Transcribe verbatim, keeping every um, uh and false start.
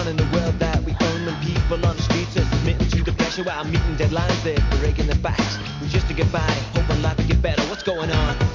on in the world that we own when people on the streets are submitting to the pressure while meeting deadlines, they're breaking the facts. We just to get by, hoping life will get better. What's going on?